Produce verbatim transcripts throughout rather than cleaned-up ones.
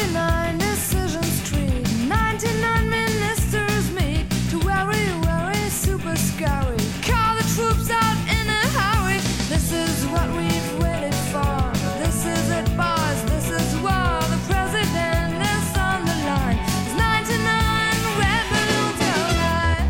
ninety-nine Decision Street, ninety-nine ministers meet to worry, worry, super scary. Call the troops out in a hurry. This is what we've waited for. This is it, boys. This is war. The president is on the line. There's ninety-nine red balloons go high.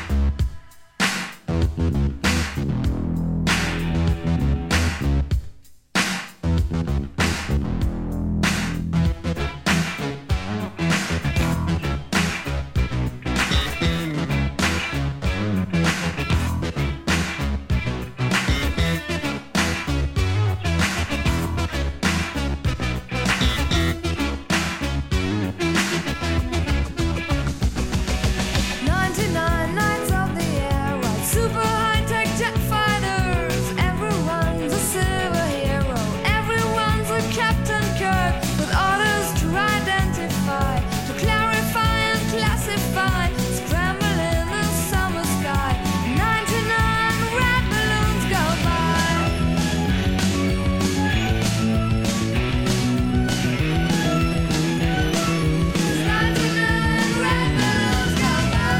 ninety-nine nights of the air ride, super high-tech jet fighters. Everyone's a silver hero. Everyone's a Captain Kirk with orders to identify, to clarify and classify. Scramble in the summer sky. ninety-nine red balloons go by. ninety-nine red balloons go by.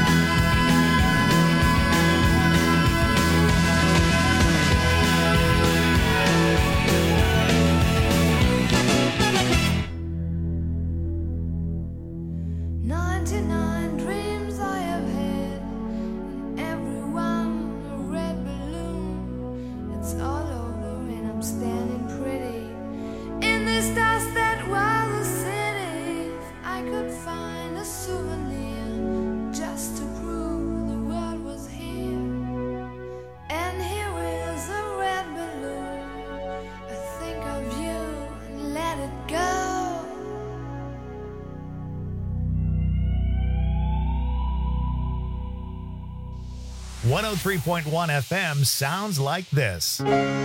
Ninety-nine dreams I have had, and every one a red balloon. It's all over and I'm standing pretty in this dust that was a city. If I could find a souvenir just to prove the world was here. And here is a red balloon. I think of you and let it go. one oh three point one F M sounds like this.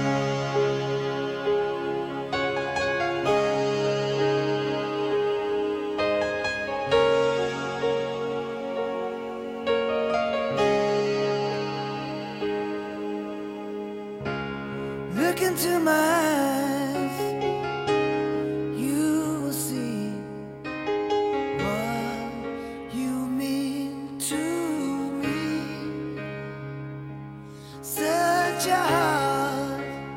Look into my eyes, you will see what you mean to me. Search your heart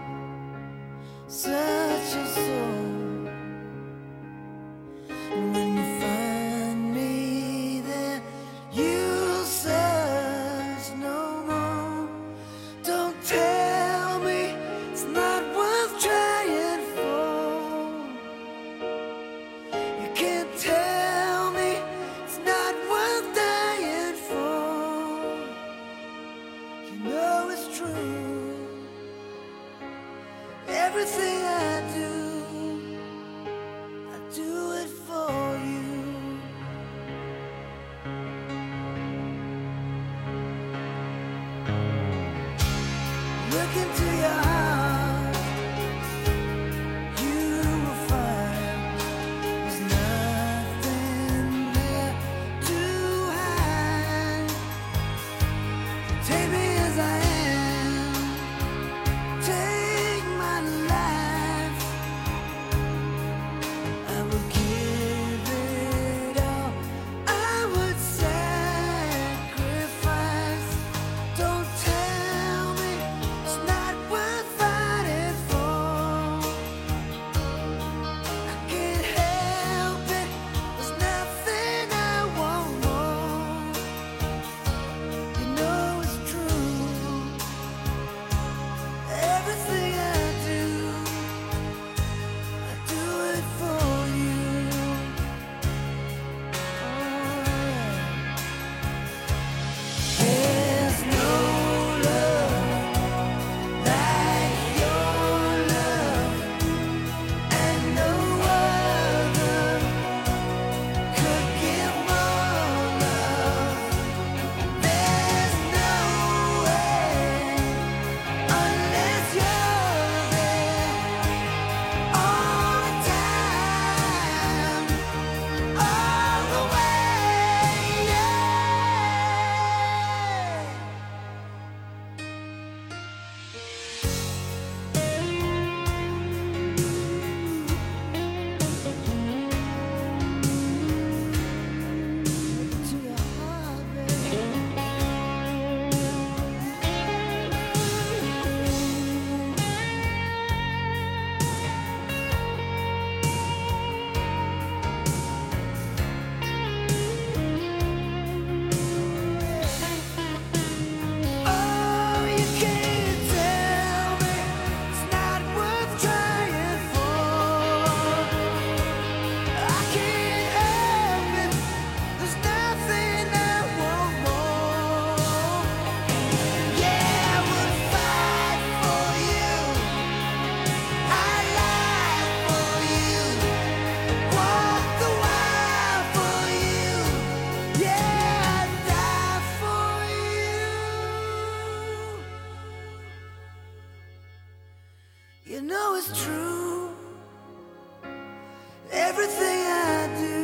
everything I do.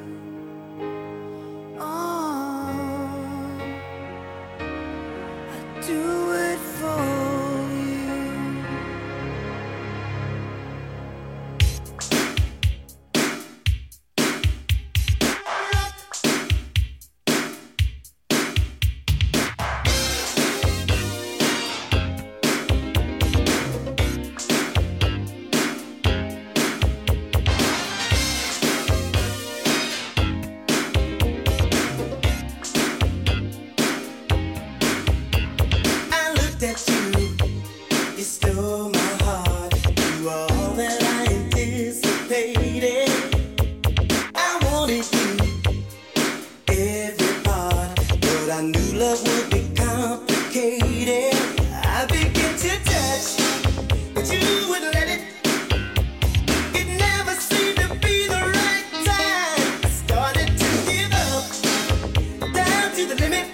Oh, I do it for you. That you, you stole my heart. You were all that I anticipated. I wanted you, every part, but I knew love would be complicated. I began to touch, but you wouldn't let it. It never seemed to be the right time. I started to give up, down to the limit.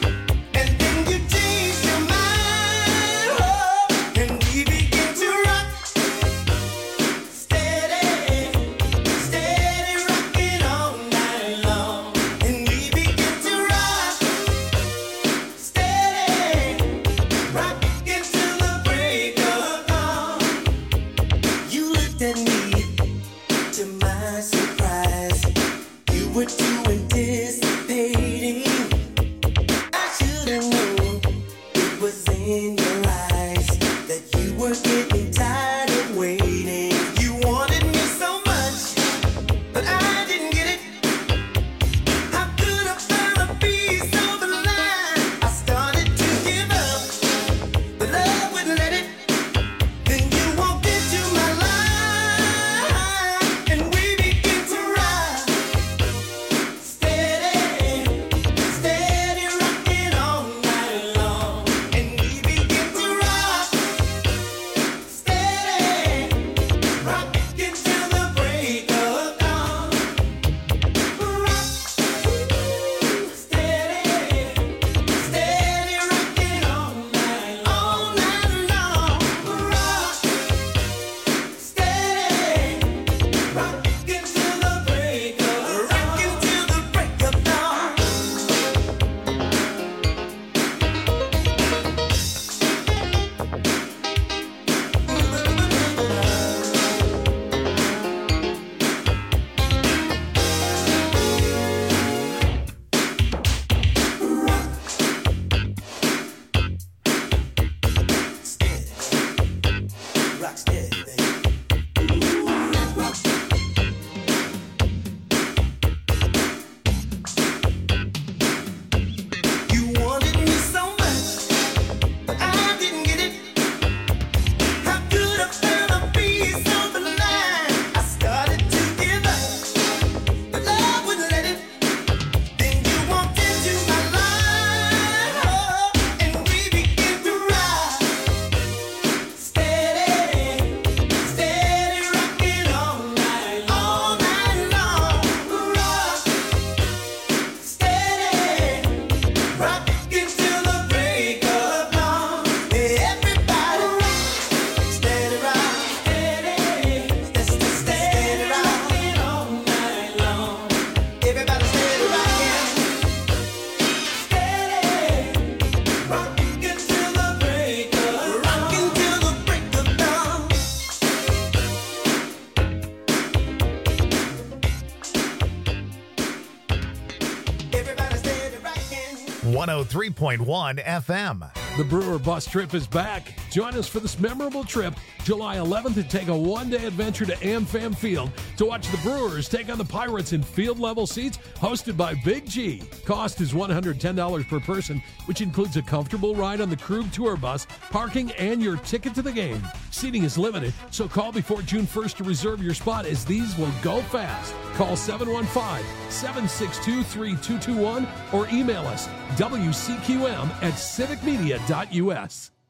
one oh three point one F M. The Brewer Bus Trip is back. Join us for this memorable trip July eleventh to take a one-day adventure to AmFam Field to watch the Brewers take on the Pirates in field-level seats hosted by Big G. Cost is one hundred ten dollars per person, which includes a comfortable ride on the Krug Tour Bus, parking, and your ticket to the game. Seating is limited, so call before June first to reserve your spot, as these will go fast. Call seven one five, seven six two, three two two one or email us W C Q M at civic media dot U S.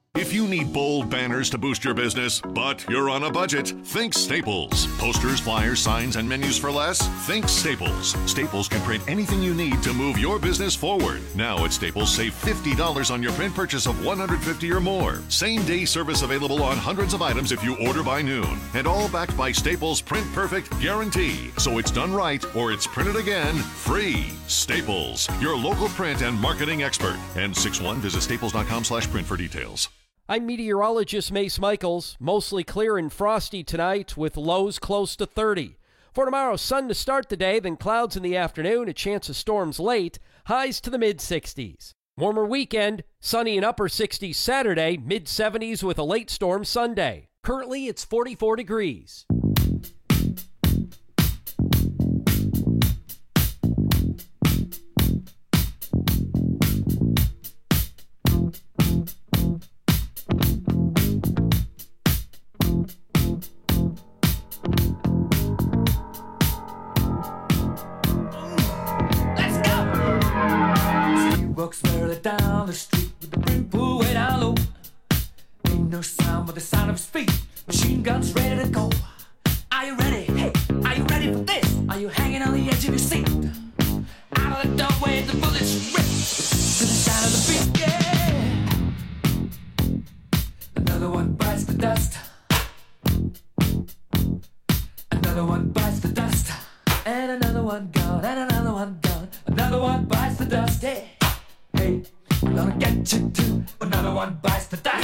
If you need bold banners to boost your business, but you're on a budget, think Staples. Posters, flyers, signs, and menus for less? Think Staples. Staples can print anything you need to move your business forward. Now at Staples, save fifty dollars on your print purchase of one hundred fifty dollars or more. Same-day service available on hundreds of items if you order by noon. And all backed by Staples' Print Perfect guarantee. So it's done right or it's printed again free. Staples, your local print and marketing expert. And six one, visit staples.com slash print for details. I'm meteorologist Mace Michaels. Mostly clear and frosty tonight with lows close to thirty. For tomorrow, sun to start the day, then clouds in the afternoon, a chance of storms late, highs to the mid-sixties. Warmer weekend, sunny and upper sixties Saturday, mid-seventies with a late storm Sunday. Currently, it's forty-four degrees. Walks barely down the street with the brim pulled way down low. Ain't no sound but the sound of his feet. Machine guns ready to go. Are you ready? Hey, are you ready for this? Are you hanging on the edge of your seat? Out of the doorway, the bullets rip to the sound of the beat. Yeah. Another one bites the dust. Another one bites the dust. And another one gone. And another one gone. Another one bites the dust. Yeah. Hey, I'm gonna get you too. Another one bites the dust.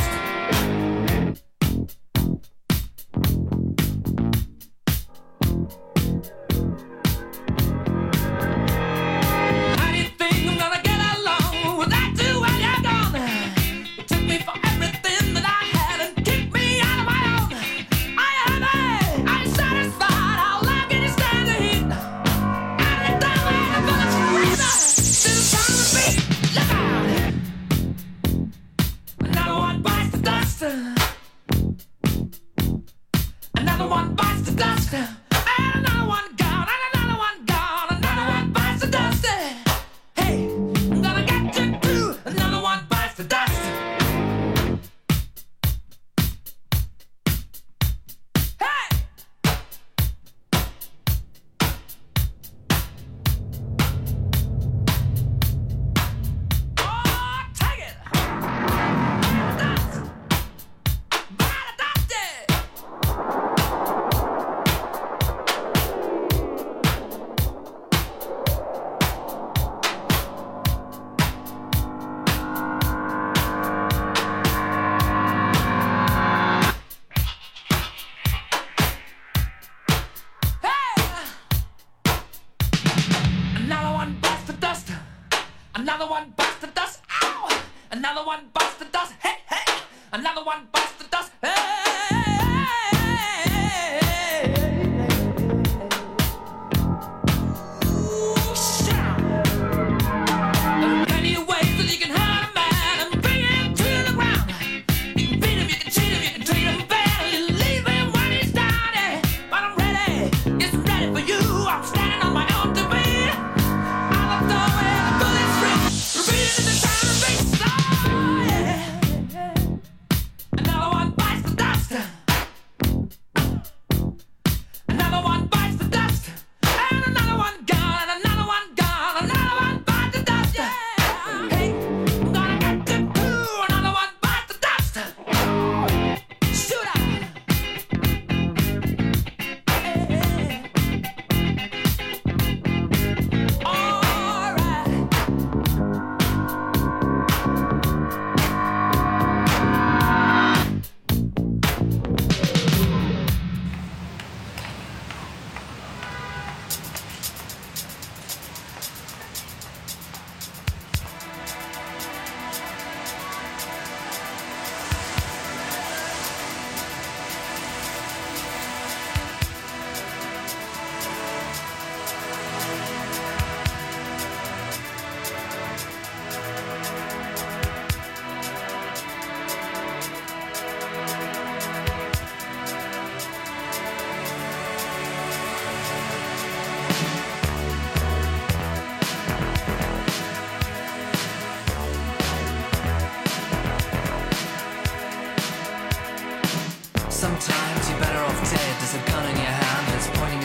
How do you think I'm gonna get along without you when you're gone? You took me for everything that I had and kicked me out of my own. Are you happy? Are you satisfied? How long can you stand the heat? Out of the doorway, the bullets rip to the sound of the beat. Look out! Another one bites the dust. Another one bites the dust. And another one gone. And another one gone. Another one bites the dust. Hey, I'm gonna get you too. Another one bites the dust. Hey! Oh, take it! Dust! By the dust, yeah! Hey! Another one bites the dust. Another one bites the dust. Ow! Another one bites the dust. Hey, hey! Another one bites the dust. Hey! Ooh, shout! There are plenty of ways that you can hurt a man and bring him to the ground. You can beat him, you can cheat him, you can treat him bad, you leave him when he's down. Yeah. But I'm ready, yes, I'm ready for you. I'm standing on my own two feet. Out of the doorway, the bullets rip, repeating the sound of beats. Oh, yeah. Another one bites the dust.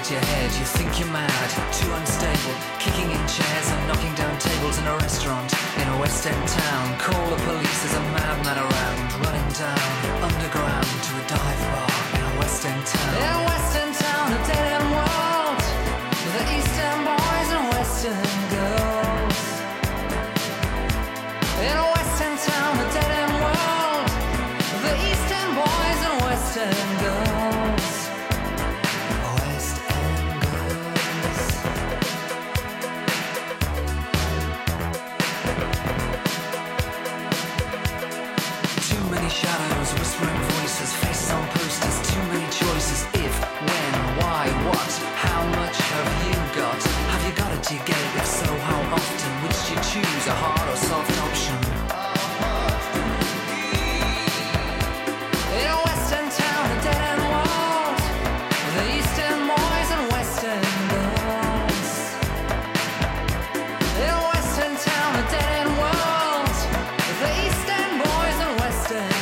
your head, you think you're mad, too unstable, kicking in chairs and knocking down tables in a restaurant in a West End town. Call the police, there's a madman around, running down underground to a dive bar in a West End town. In a West End town, a dead end world, with the East End boys and West End girls. In a West End town, a dead end world, with the East End boys and West End girls. Shadows, whispering voices, faces on posters, too many choices. If, when, why, what, how much have you got? Have you got it, do you get it? If so, how often? Which do you choose, a hard or soft option? In a West End town, a dead end world, the East End boys and West End girls. In a West End town, a dead end world, the East End boys and West End.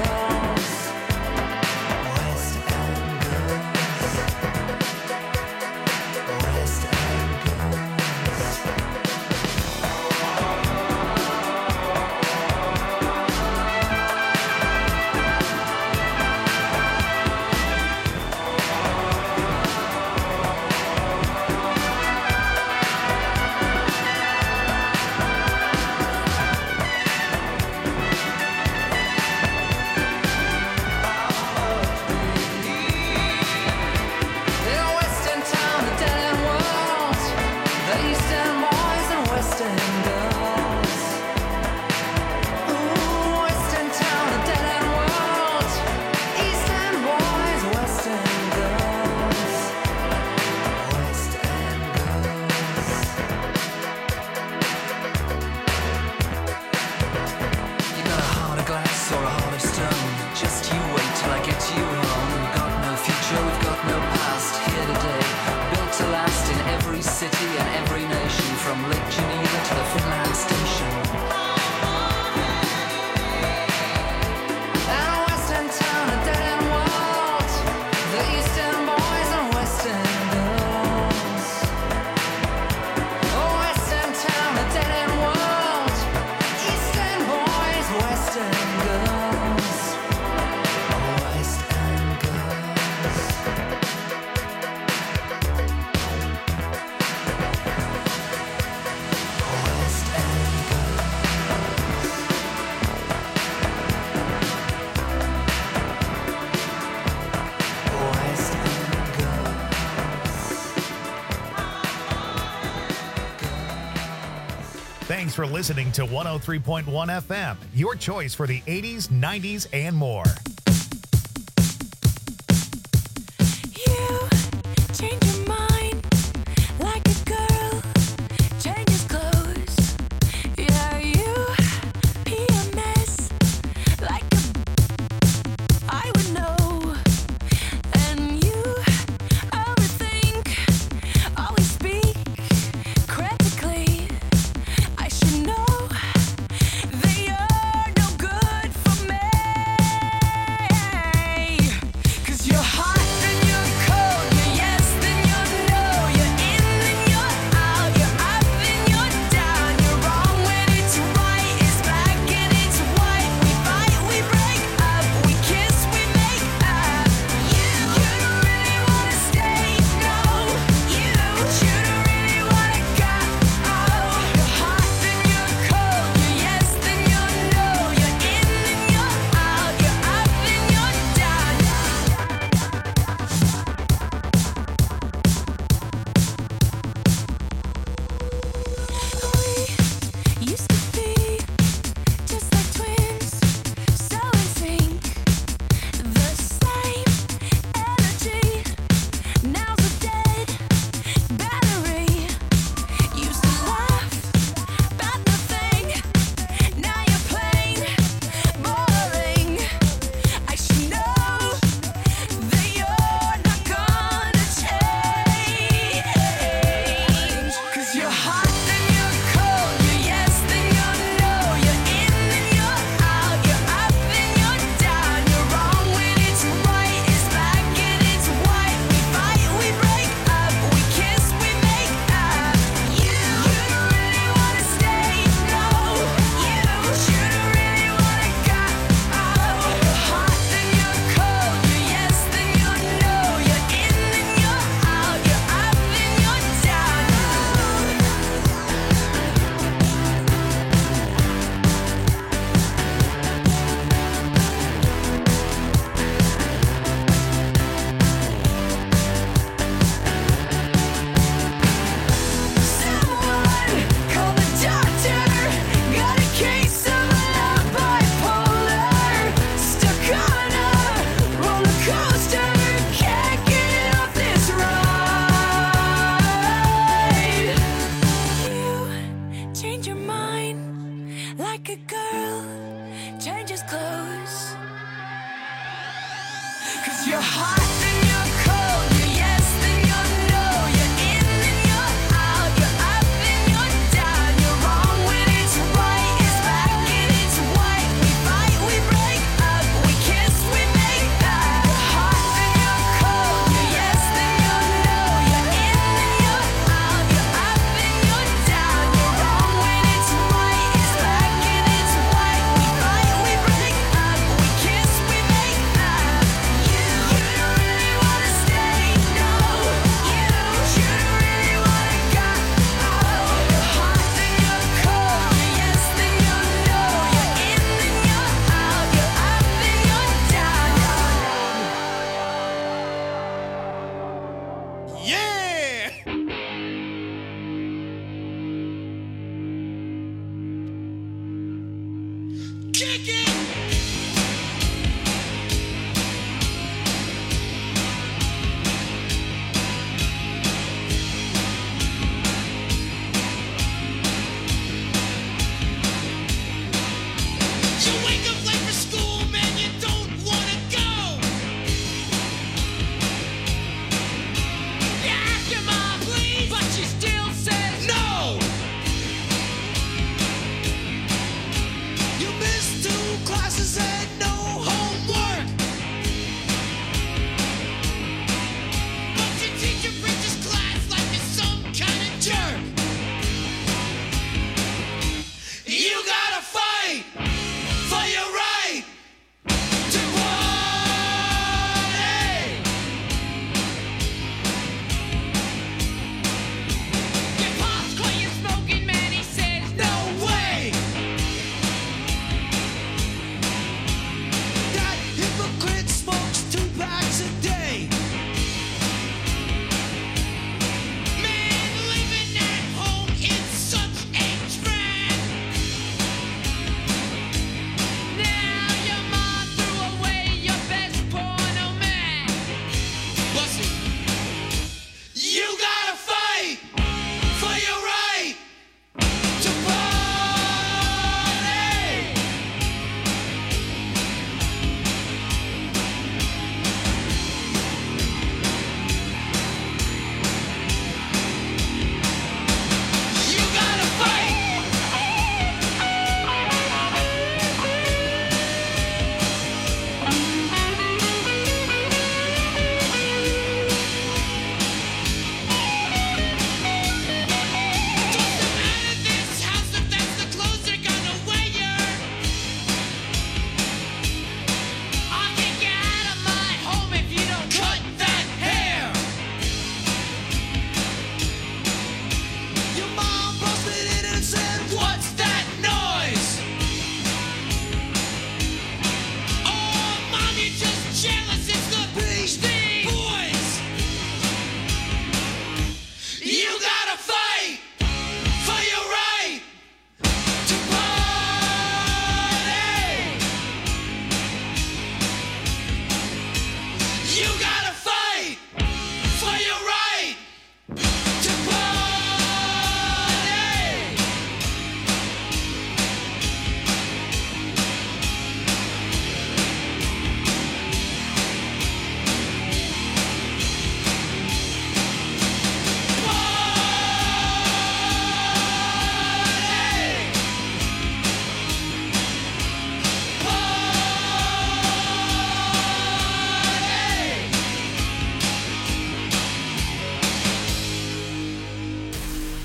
Thanks for listening to one oh three point one F M, your choice for the eighties, nineties, and more. You change your mind like a girl changes clothes. Yeah, you pee a mess like a I would know. And you overthink, always speak critically. I should know that you're no good for me.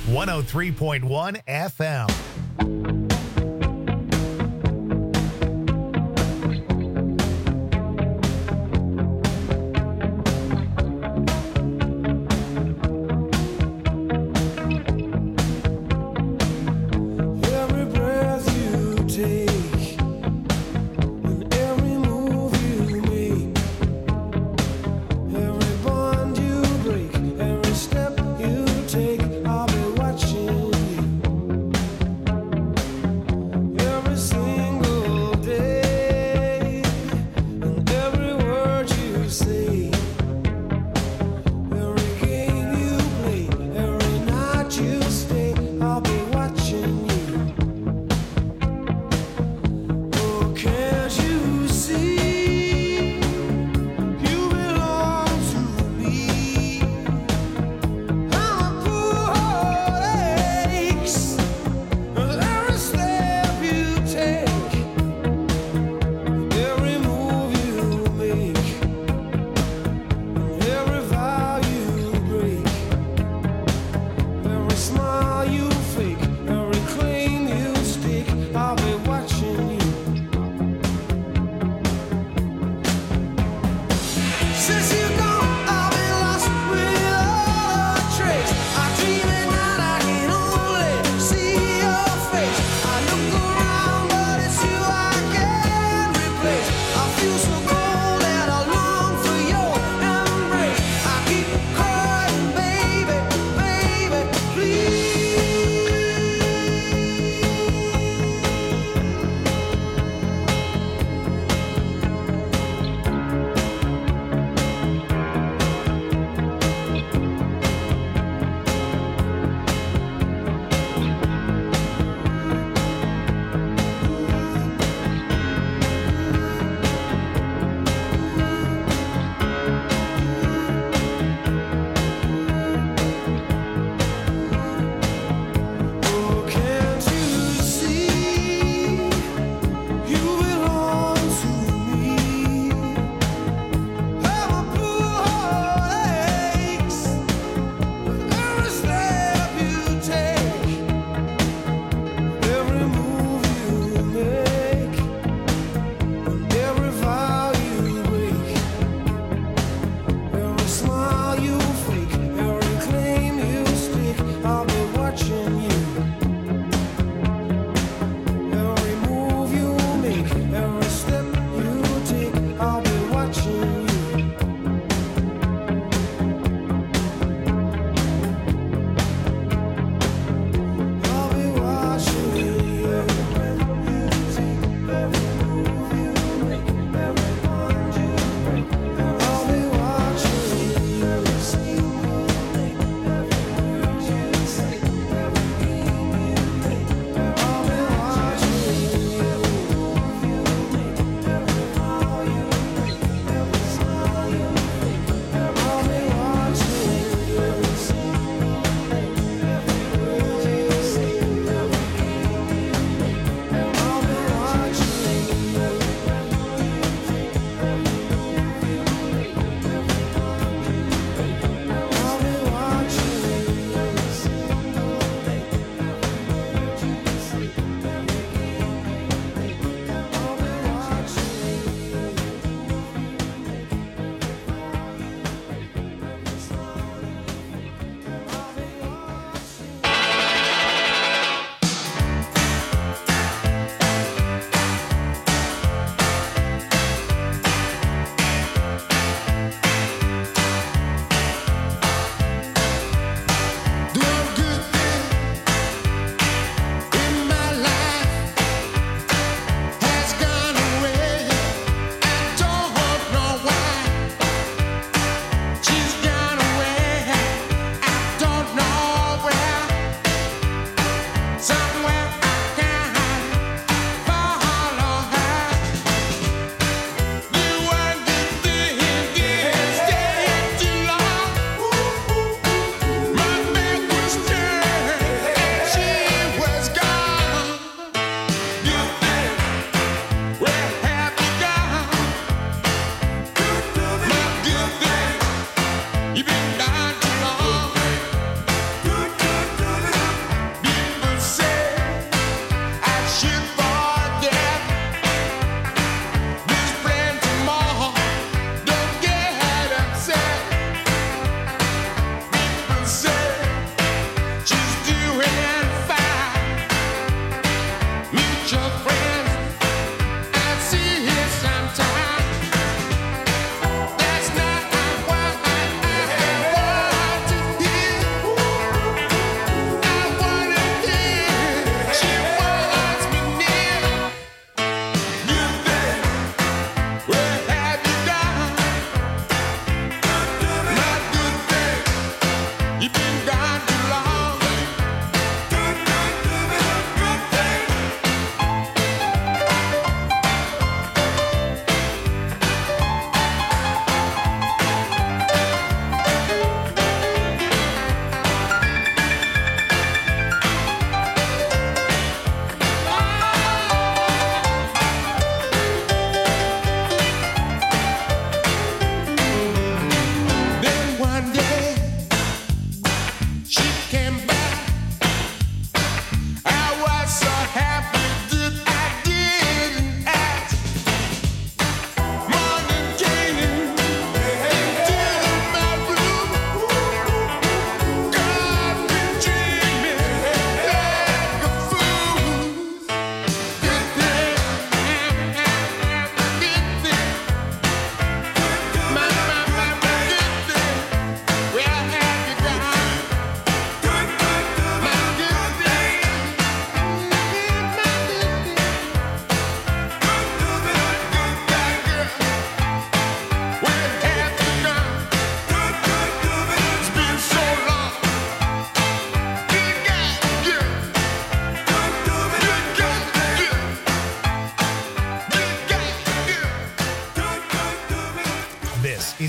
one oh three point one F M. Every breath you take and every move you make, every bond you break, every step you take, I'll be watching you.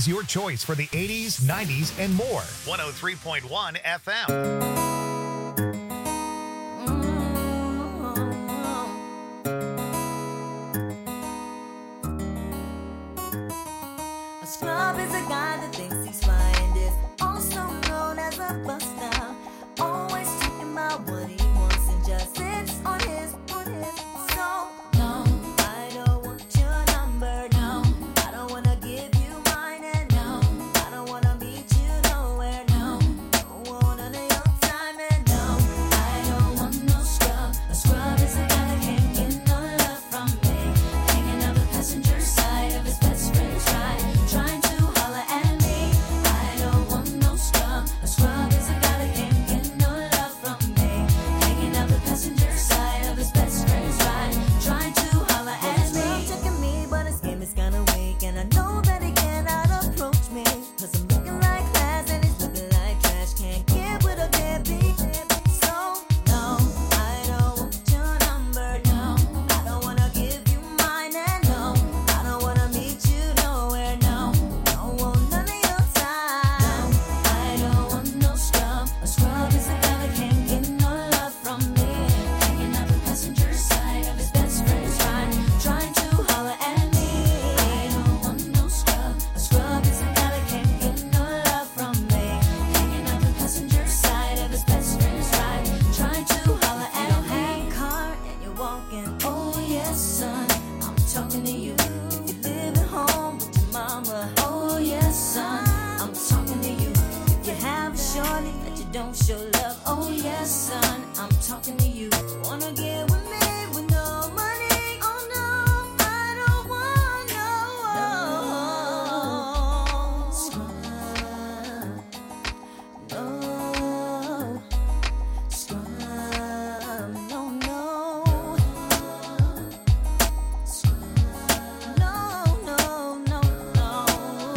is your choice for the eighties, nineties, and more. one oh three point one F M. A scrub is a guy that thinks he's fine, is also known as a buster. Always talking about what he wants and just sits on his, on his. So, no, I don't want your number, no. I don't wanna give you mine, and no, I don't wanna meet you nowhere, no. Don't want none of your time, and no, I don't want no scrub. A scrub is a guy that can't get no love from me. Hanging out the passenger side of his best friend's ride, trying to holler at me. I don't want no scrub. A scrub is a guy that can't get no love from me. Hanging out the passenger side of his best friend's ride, trying to holler at me. He's checking me, but his game is kinda weak, and I know that he cannot approach me. Cause I'm looking like class and he's looking like trash. Can't get with a deadbeat. So, no, I don't want your number, no. I don't wanna give you mine, and no, I don't wanna meet you nowhere, no. Don't want none of your time. I don't want no scrub. A scrub is a guy that can't get no love from me. Hanging out the passenger side of his best friend's ride, trying to holler at me. I don't want no scrub. A scrub is a guy that can't get no love from me. Hanging out the passenger side of his best friend's ride, trying to holler at me. You don't have a car and you're walking. Oh yes, son, I'm talking to you. If you live at home with your mama. Oh yes, son, I'm talking to you. If you have a shorty that you don't show love. Oh yes, son, I'm talking to you. Wanna get with me with no money? Oh no, I don't want no scrub. No scrub. No, no. No, no, no, no.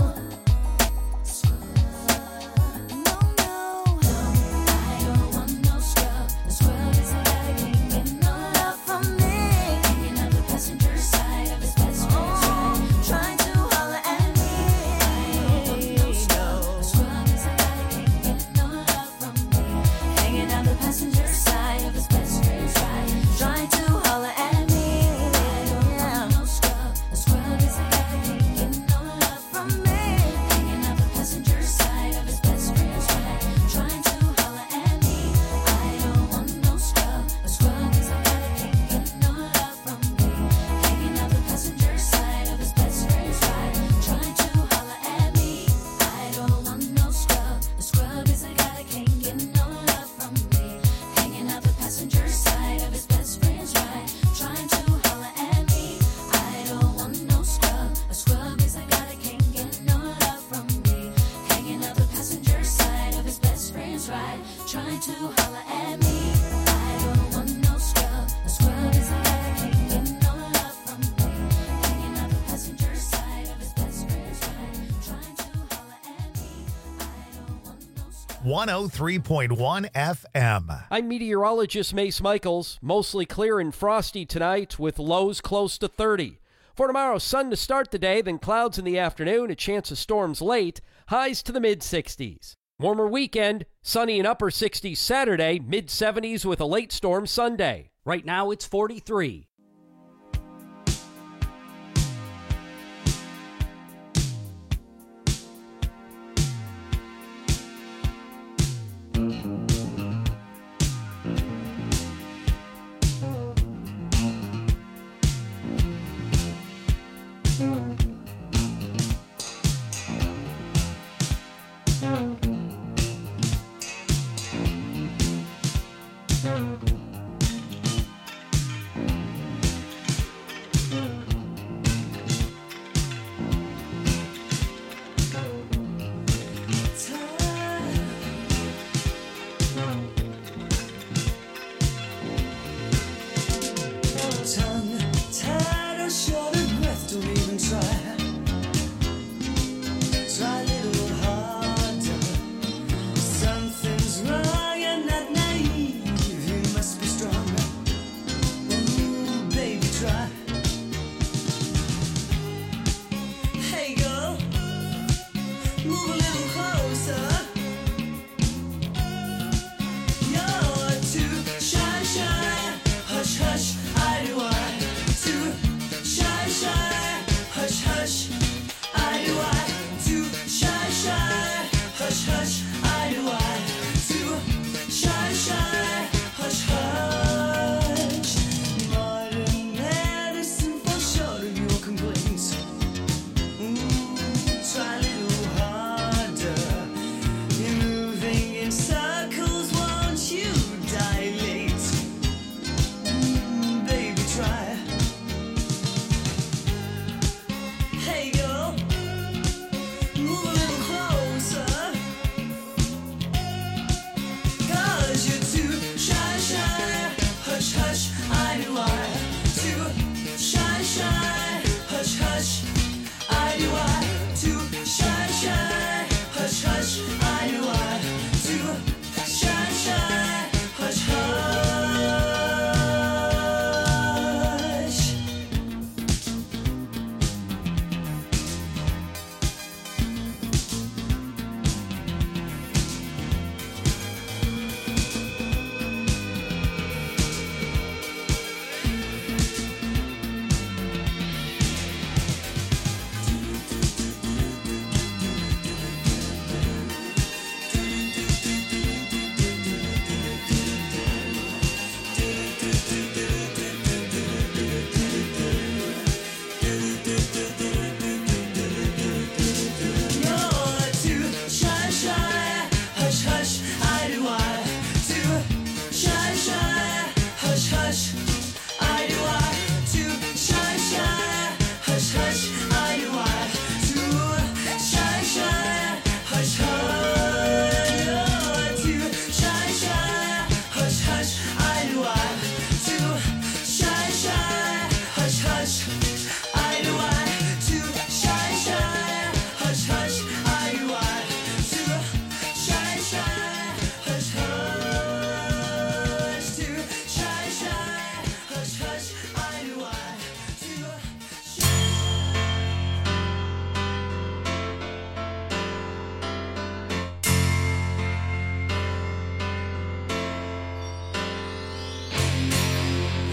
No, no. I don't want no scrub. A scrub is a guy that can't get no love from me. Hanging out the passenger side of his best friend's ride, trying to holler at me. I don't want no scrub. A scrub is a guy that can't get no love from me. Hanging out the passenger side of his best friend's ride, trying to holler at me. I don't want no scrub. A scrub is a guy that can't get no love from me. Hanging out the passenger side of his best friend's ride, trying to holler at me. I don't want no scrub. A scrub is a guy that can't get no love from me. Hanging out the passenger side of his best friend's ride, trying to holler at me. I don't want no scrub. A scrub is a guy that can't get no love from me. Hanging out the passenger side of his best friend's ride, trying to holler at me. I don't want no scrub. A scrub is a guy that can't get no love from me. Hanging out the passenger side of his best friend's ride, trying to holler at me. I don't want no scrub. A scrub is a guy that can't get no love from me. Hanging out the passenger side of his best friend's ride, trying to holler at me. I don't want no scrub. one oh three point one F M. I'm meteorologist Mace Michaels. Mostly clear and frosty tonight with lows close to thirty. For tomorrow, sun to start the day, then clouds in the afternoon, a chance of storms late, highs to the mid sixties. Warmer weekend, sunny and upper sixties Saturday, mid seventies with a late storm Sunday. Right now it's forty-three.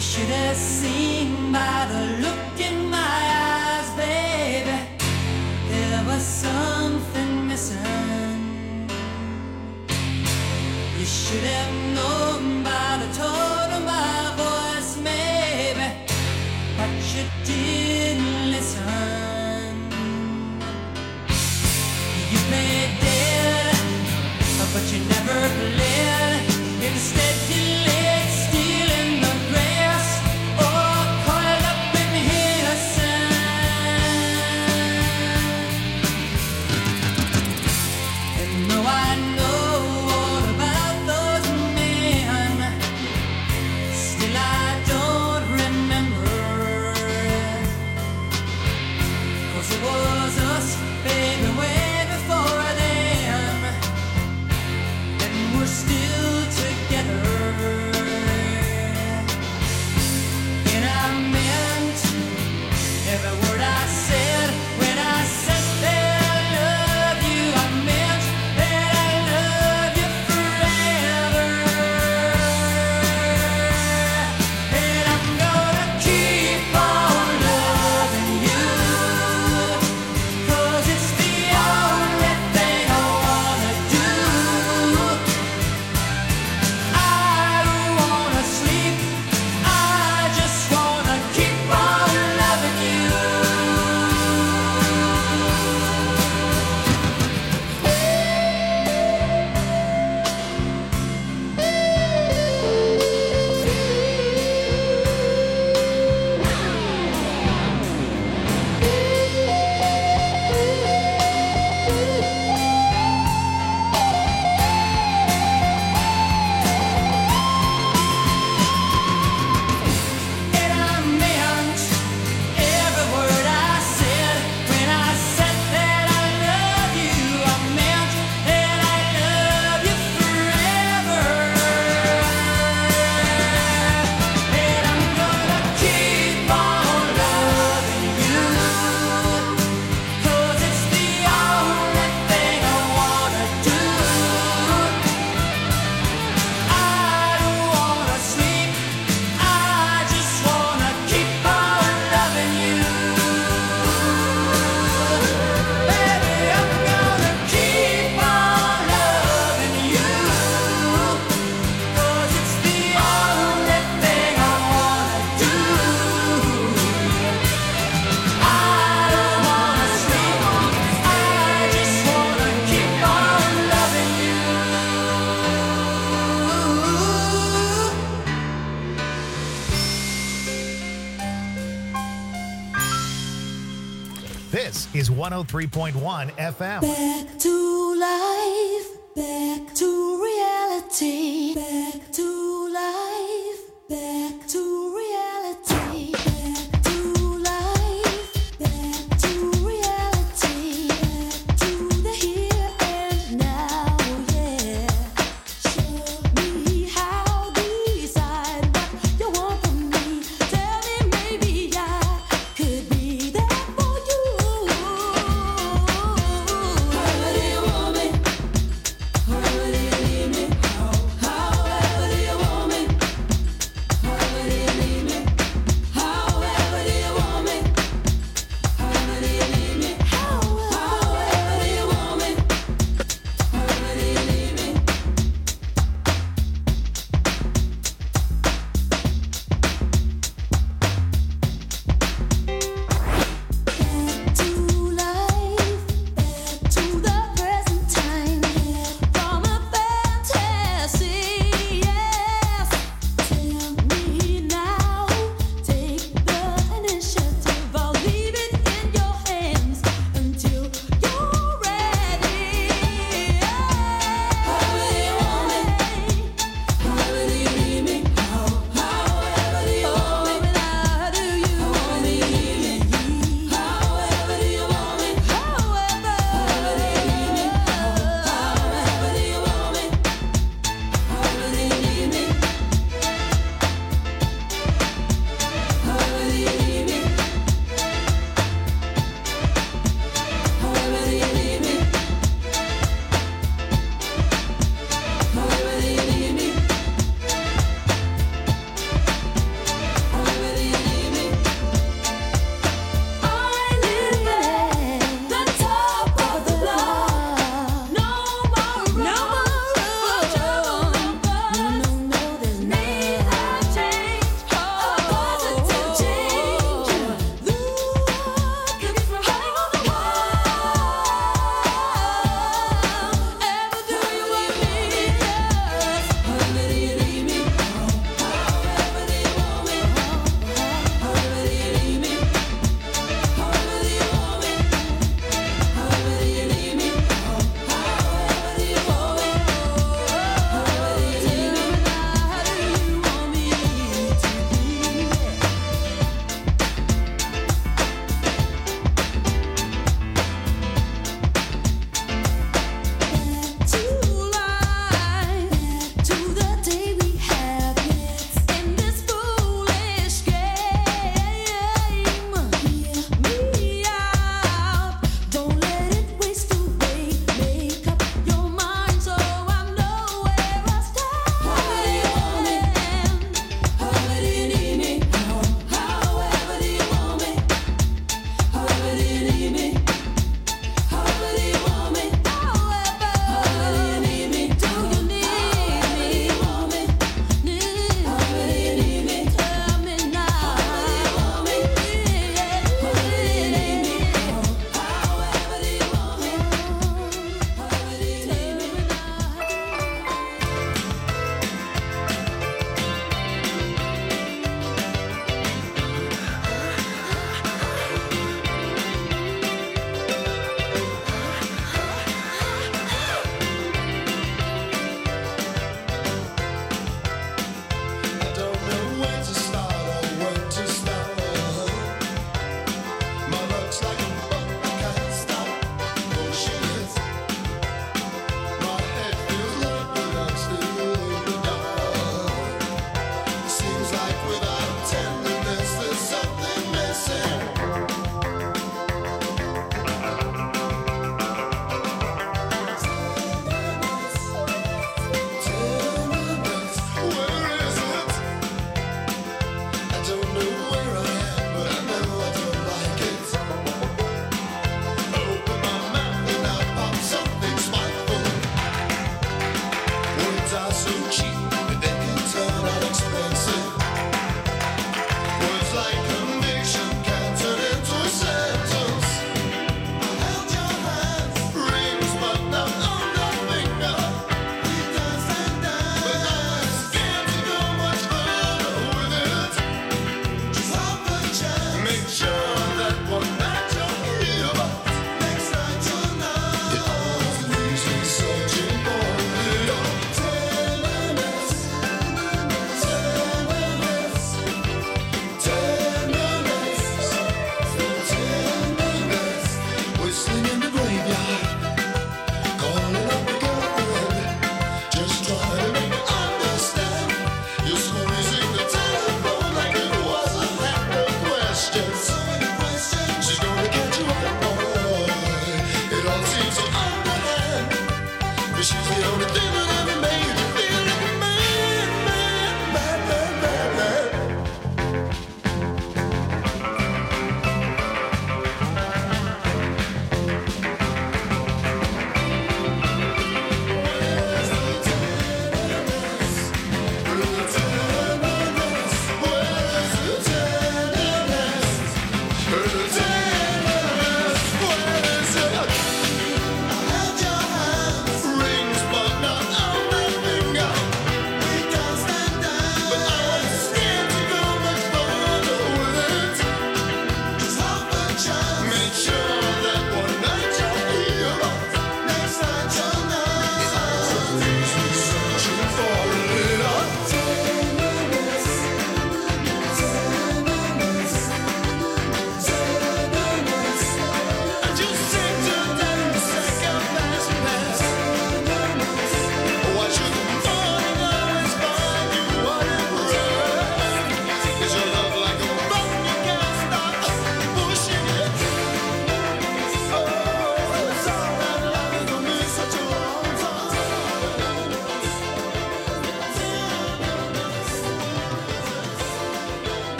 You should have seen by the look in my eyes, baby, there was something missing. You should have known by the tone of my voice, maybe, but you didn't listen. You played dead, but you never played. Instead you laid still in the grass, or coiled up in innocence. And though I know all about those men, still I don't remember. 'Cause it was us, baby, way before them, and we're still together. And I meant every word I said when I said that I love you. I meant that I love you forever. And I'm gonna keep on loving you, 'cause it's the only thing I wanna do. I don't wanna sleep, I just wanna keep on loving you. And I meant every word I said when I said that I love you. I meant that I love you forever. And I'm gonna keep on loving you, 'cause it's the only thing I wanna do. I don't wanna sleep, I just wanna keep on loving you. Baby, I'm gonna keep on loving you, 'cause it's the only thing I wanna do. I don't wanna sleep, I just wanna keep on loving you. This is one oh three point one F M. Back to life, back to reality.